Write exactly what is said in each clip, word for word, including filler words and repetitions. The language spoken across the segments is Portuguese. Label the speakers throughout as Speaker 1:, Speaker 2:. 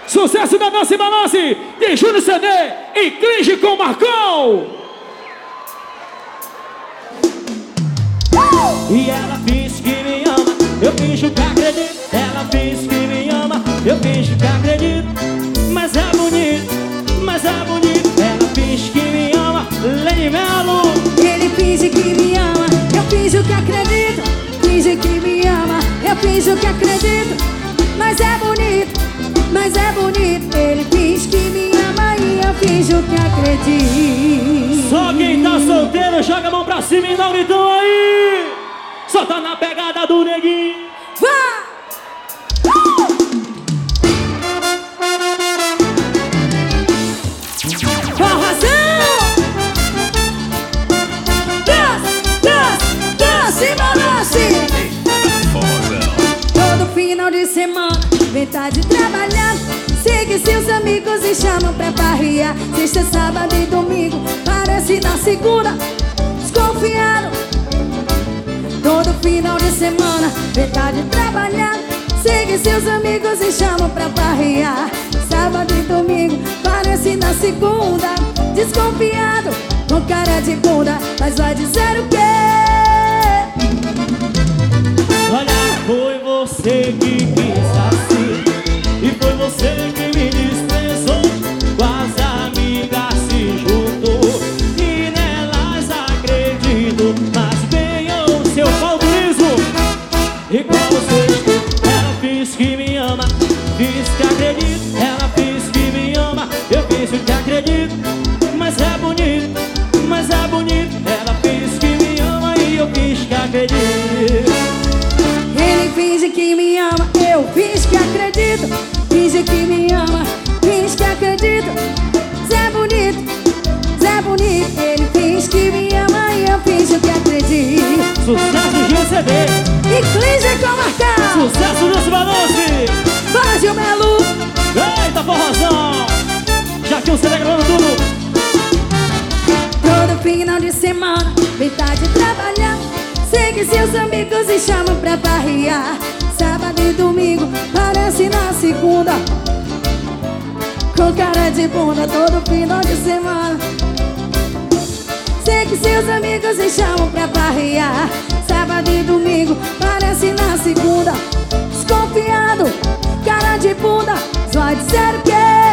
Speaker 1: Sucesso da Dança e Balance de Júnior C D e Clige com Marcão.
Speaker 2: E ela finge que me ama, eu finjo que acredito. Ela finge que me ama, eu finjo que acredito. Mas é bonito, mas é bonito. Ela finge que me ama, Lene Melo.
Speaker 3: Ele finge que me ama, eu finjo que acredito. Finge que me ama, eu finjo que acredito. Mas é bonito, mas é bonito. Ele finge que me ama e eu finjo que acredito.
Speaker 2: Só quem tá solteiro joga a mão pra cima e dá um gritão aí. Só tá na pegada do neguinho.
Speaker 3: Vá! Forrozão! Dança, dança, dança e balance. Todo final de semana, metade trabalhando. Segue seus amigos e chamam pra farrear. Sexta, sábado e domingo, parece na segunda. Desconfiado. Todo final de semana, metade trabalhando. Segue seus amigos e chamam pra farrear. Sábado e domingo, parece na segunda. Desconfiado, com cara de bunda, mas vai dizer o quê?
Speaker 2: Olha, foi você que quis assim, e foi você que me desprezou. Com as amigas se juntou e nelas acredito. Mas venham seu paldurismo igual o sexto. Ela finge que me ama, finge que acredito. Ela finge que me ama, eu finge que acredito. Mas é bonito, mas é bonito. Ela finge que me ama e eu finge que acredito.
Speaker 3: Ele finge que me ama, eu finge que acredito. Finge que me ama, finge que acredito. Zé bonito, Zé bonito. Ele finge que me ama e eu finge que acredito.
Speaker 2: Sucesso Gil C D
Speaker 3: E Clige com Marcão.
Speaker 2: Sucesso desse balance.
Speaker 3: Fala, Gil Melo.
Speaker 2: Eita, forrozão. Já que você tá gravando tudo.
Speaker 3: Todo final de semana, metade trabalhando. Segue seus amigos e chamam pra farrear. Sábado e domingo, parece na segunda. Com cara de bunda, todo final de semana. Segue seus amigos e chamam pra farrear. Sábado e domingo, parece na segunda. Desconfiado, cara de bunda, vai dizer o quê?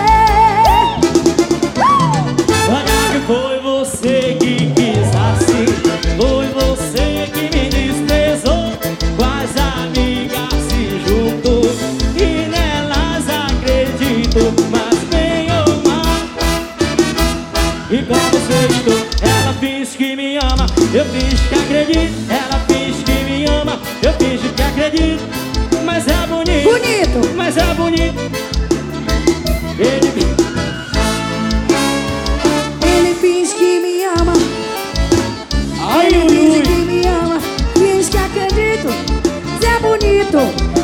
Speaker 2: Olha que foi você que quis assim, foi você que me desprezou. Com as amigas se juntou e nelas acredito. Mas venham mal igual o sexto. Ela finge que me ama, eu finge que acredito. Ela finge que me ama, eu finge que acredito. Mas é bonito,
Speaker 3: Bonito.
Speaker 2: mas é bonito. Ele
Speaker 3: Ele finge que me ama,
Speaker 2: ai,
Speaker 3: ele
Speaker 2: ui,
Speaker 3: finge
Speaker 2: ui.
Speaker 3: que me ama, finge que acredito. Zé bonito,